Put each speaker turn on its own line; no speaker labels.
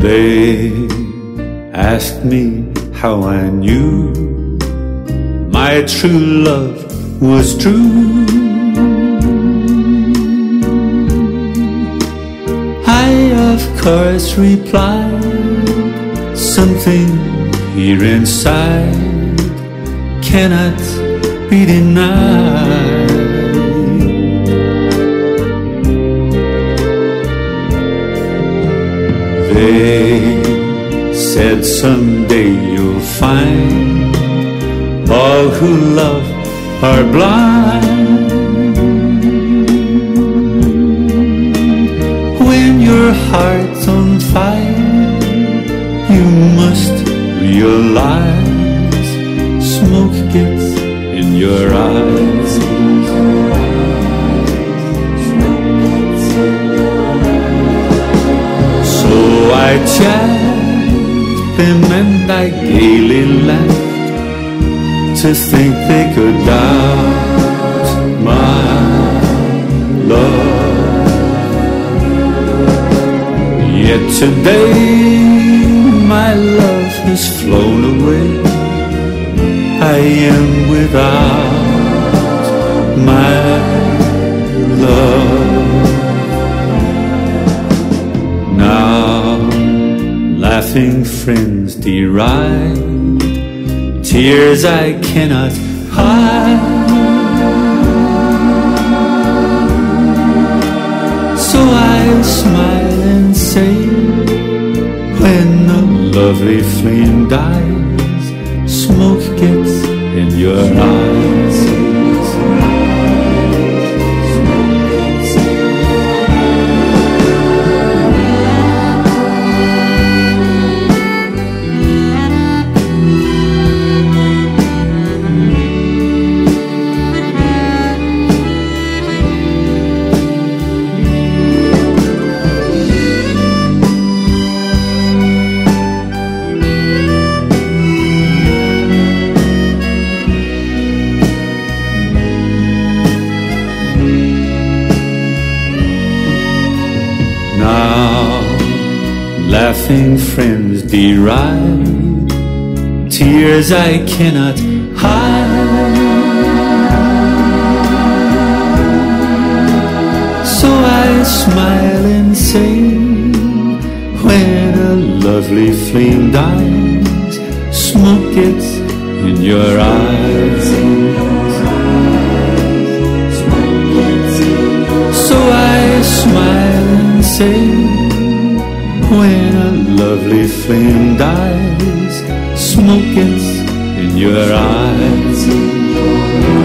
They asked me how I knew my true love was true. I of course replied, something here inside cannot be denied. They said someday you'll find all who love are blind. When your heart's on fire, you must realize smoke gets in your eyes. So I chaffed them and I gaily laughed to think they could doubt my love. Yet today my love has flown away. I am without my love. Now laughing friends deride tears I cannot hide. So I'll smile and say, when a lovely flame dies, smoke gets in your eyes. Laughing friends deride tears I cannot hide. So I smile and say, when a lovely flame dies, smoke gets in your eyes. So I smile and say, when a lovely flame dies, smoke gets in your eyes.